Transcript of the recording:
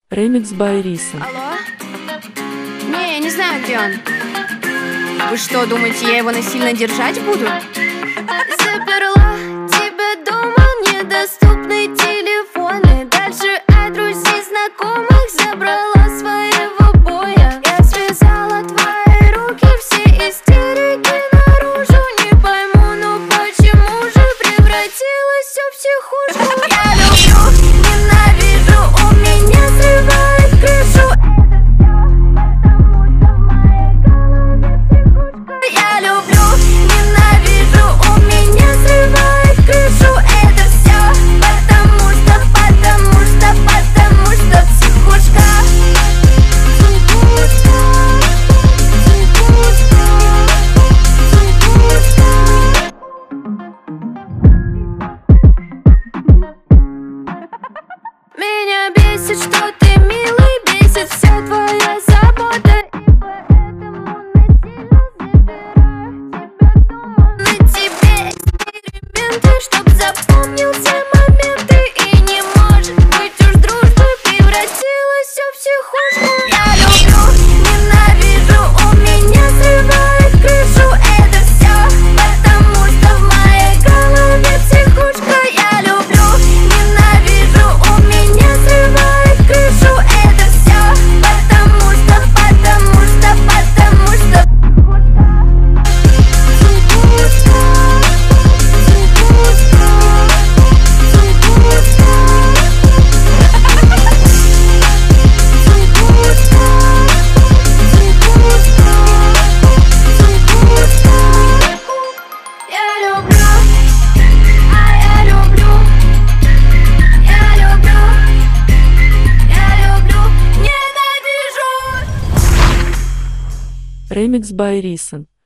Remix by Risen. Алло? Не, я не знаю, где он. Вы что, думаете, я его насильно держать буду? Заперла тебя дома, недоступны телефоны. Дальше от друзей, знакомых забрала своего боя. Я связала твои руки, все истерики наружу. Не пойму, ну почему же превратилась все в психушку? Я люблю, ненавижу, у меня срывает крышу. Я люблю, ненавижу, у меня срывает крышу. Это все потому что психушка. Меня бесит, что ты милый, бесит вся твоя забота. И поэтому насильно забираю тебя дома. На тебе эксперименты, чтоб запомнился моменты. И не может быть уж дружба превратилась все в психушку. Я люблю, ненавижу, у меня срывает крышу. Это все потому что в моей голове психушка. Я люблю, ненавижу, у меня срывает крышу. Это все потому что Remix by Risen.